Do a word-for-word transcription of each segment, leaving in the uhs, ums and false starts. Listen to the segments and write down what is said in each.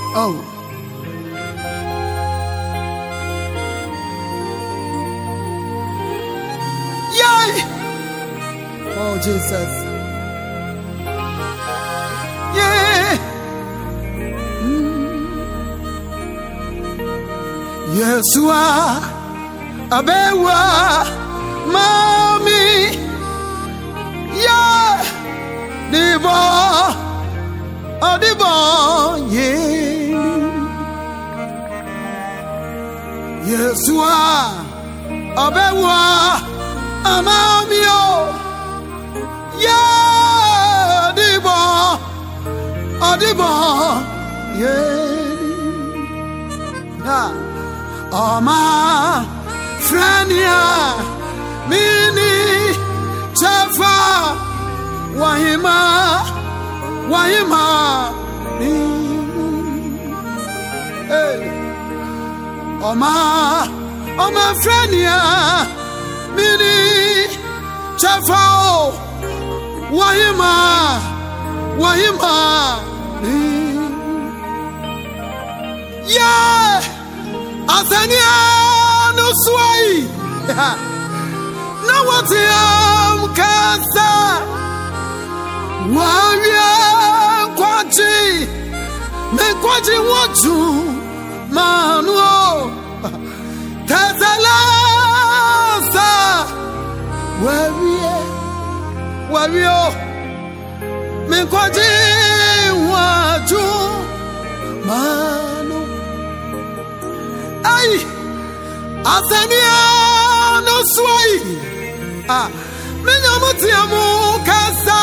Oh. Yay! Oh, Jesus. Yeah. Mm. Yeshua, Abewa, Mami. Yeah. Diva, Adiva, yeah. Yeshua, Abewa, Amamio, yeah, Diva, Adiva, yeah. Oma, Frania, Mini, Chafa, Wahima, Wahima, hey, Oma, Oma, Frania, Mini, Chafa, Wahima, Wahima, yeah. Azania no sway. No what am kasa. Warrior kwaji. Me kwaji watu manuo. Tazalasa. Warrior. Warrior. Me kwaji watu manuo. Ay, Azania no sway. Ah, minyamuti amu kasa.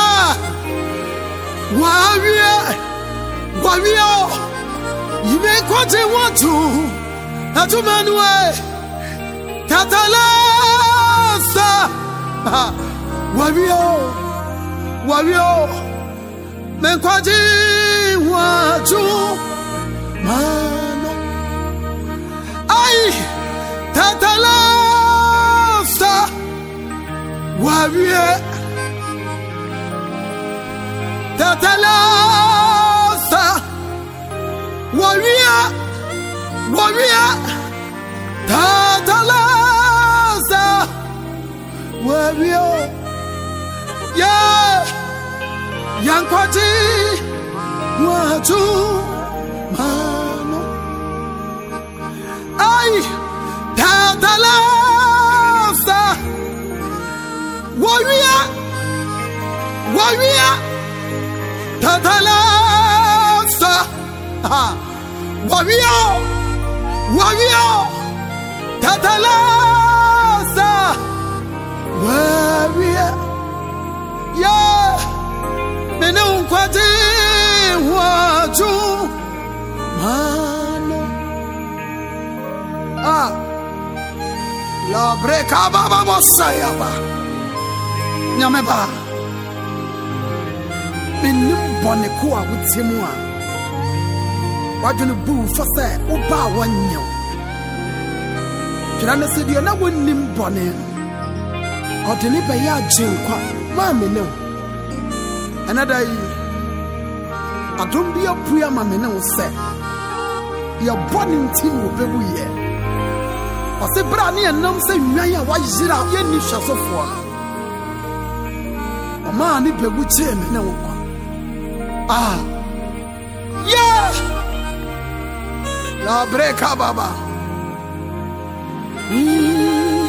Warrior, warrior. Ibe kwaje watu. Natumanwe. Tatalasa. Ah, warrior, warrior. Men kwaje watu. Mano. Ay, Tatalasa, warrior, Tatalasa, warrior, warrior, Tatalasa, warrior, yeah, Yankwati, watu, mano. Ay, Tatalasa, warrior, warrior, Tatalasa, warrior, warrior, Tatalasa, warrior, yeah, menunkwati watu, mano. Ah, la breka baba mosaya ba, nyameba. Minim bone ko a wutimu a, wadwene bu fase uba wanyo. Kira na se dia na wonim bone, odeni be ya jenkwa ma mene. Another yi, adom bia puya ma mene wo se. Ya bone ntim wo bebu ye. Ose bra ne enam se nwan ya wa yira ye ni hwasofo. Oma ni bebu che mene wo kwa. Ah, yeah, la breka baba. Mm.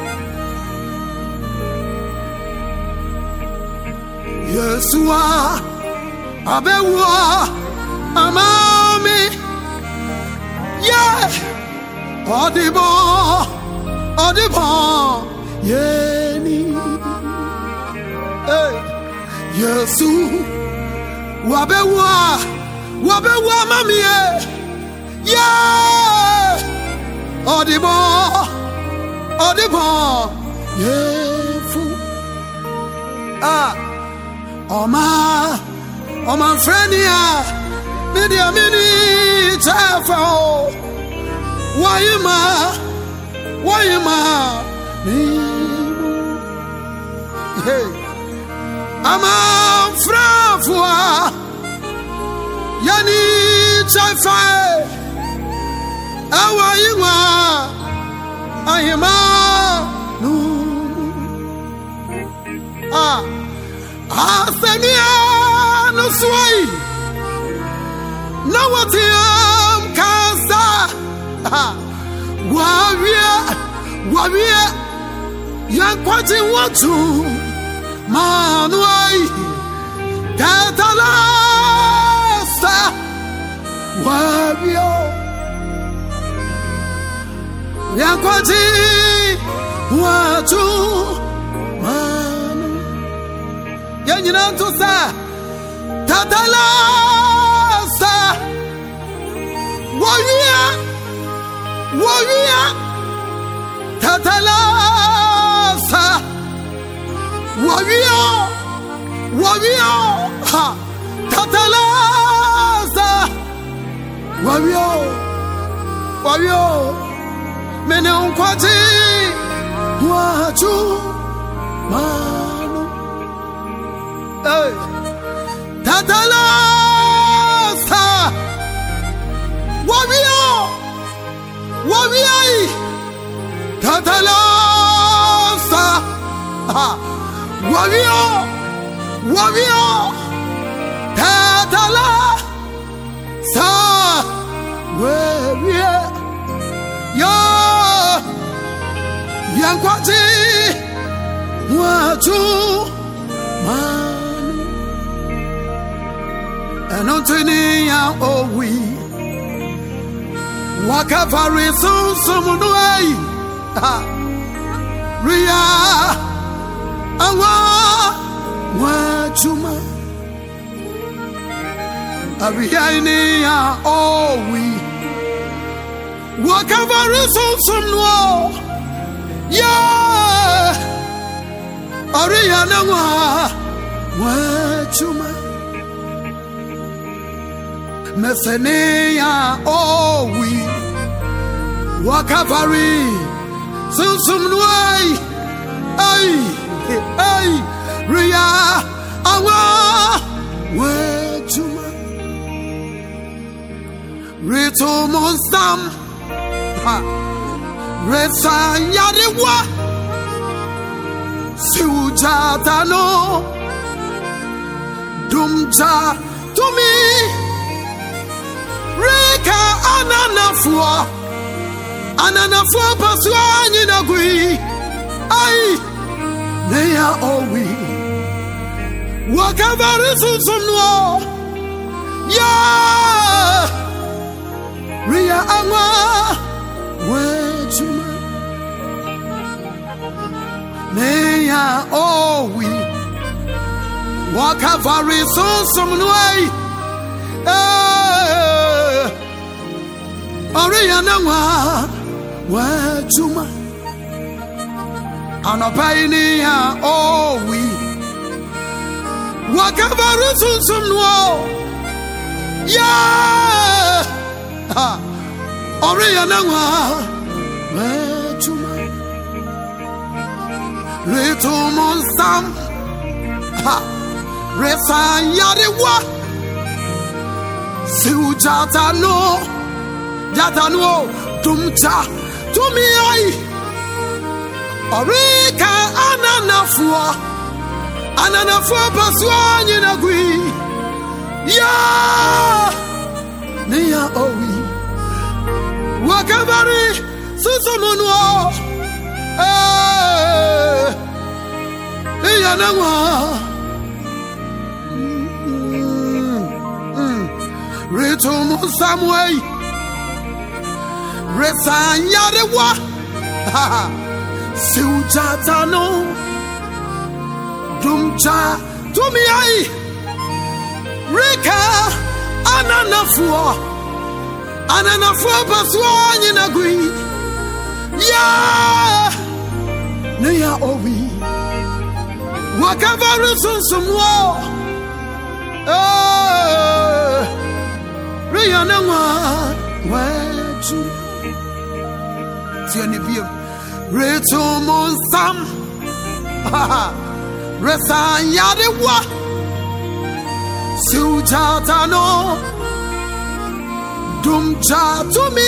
Yeshua, Abewa, Amami, yeah, Audible, Audible, yeah, hey, Yeshua. Wabewa, wabewa mami, yeah, audible, audible, yeah, fu, ah, oma, oma frenia, media mini chafa, wayima, wayima, hey. Ama frafwa yani chafa awa yinwa ayema nu ah asenia no swai no watiam kasa wawia wawia yankwati watu manuai tatalasa wawia yankwati watu manu yanyina tusa tatalasa wawia wawia tatalasa wawia wawia ha tatalasa wawia wawia mene unkwati watu manu hey tatalasa wawia wawia tatalasa ha wawia wawia tatalasa wawia ya yankwati watu manu enotini ya owi wakafari sunsumunuai ria awa wachuma abiyaini ya owi wakafari sunsumunuo ya aria nawa wachuma Mesenia owi wakavari sunsumnuai ay ay ria awa wechuma rito monsam ha resa yadiwa sujatano dumja tumi Reka ananafua ananafua pasua nyina gui ai neya owi wakavari sunsumnuo ya ria ama wechuma neya owi wakavari sunsumnuo Oriya nawa wachuma anopaini ya owi wakavaru sunsumnuo ya ha oriya nawa wachuma Ritu monsam ha resa yadiwa Sujatano Jatano Tumcha Tumiai Orika Ananafua Ananafua Pasua Nyinagui Ya Nia Owi Wakavari Susumunwa Eh Iya Nangwa Ritum Samway Resan Yadewa Sujatano Dumcha Tumiai Rika Ananafua Ananafua Paswa Nyinagui Ya Neya Owi Wakavaru Sunsumwa Eh Rihanna Waju Tiani Biam Reto Monsam Resan Yadewa Sujatano Dumja to me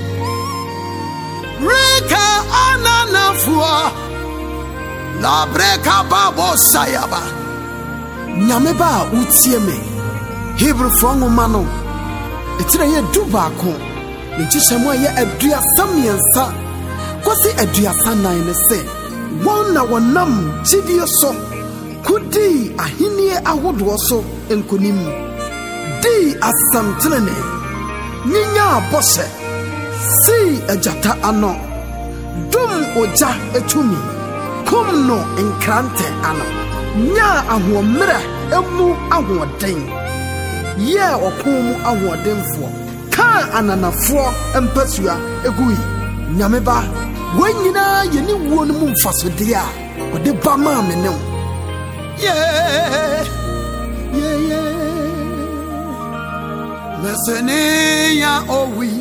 Reka ananafua La breka babo sayaba Nyameba utie me Hebrew fongo mano Etira ye dubako Nchishemwa ye edua samiensa Kwasi edua sanai ne se Wana wanam chidiyo so Kudi ahinie ahodoɔ so enkonim Di asamtrene Ninya bose Si ejata ano Dum oja etumi Kum no enkrante ano Nya ahuomre emu ahuoden Ye opomu ahuodenfo Ka ananafo empasua egui Nyameba Wenyina yeni wonu mu mfasodia Ode ba ma menem Yeah Yeah yeah Mesene ya owi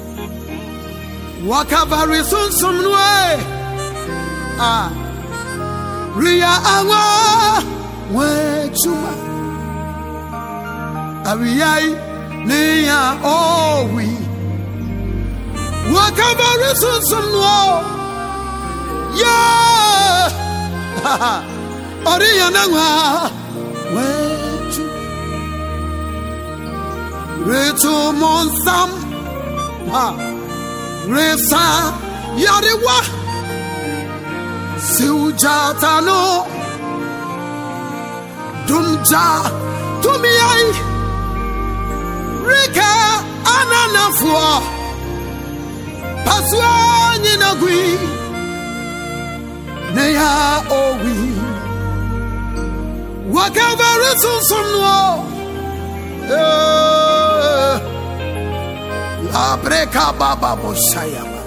Wakavari sun sumnwe Ah Ria awa Wechuma Awiyai ne ya owi Wakavari sun sumnwe Yeah Oriya nangwa Wechu Retu monsam Ha Resa Yariwa Siujatano Dumja Tumiyai Rika Ananafua Paswa Ninagui Neya Owi Wakavari sunsumno La breka baba boshayama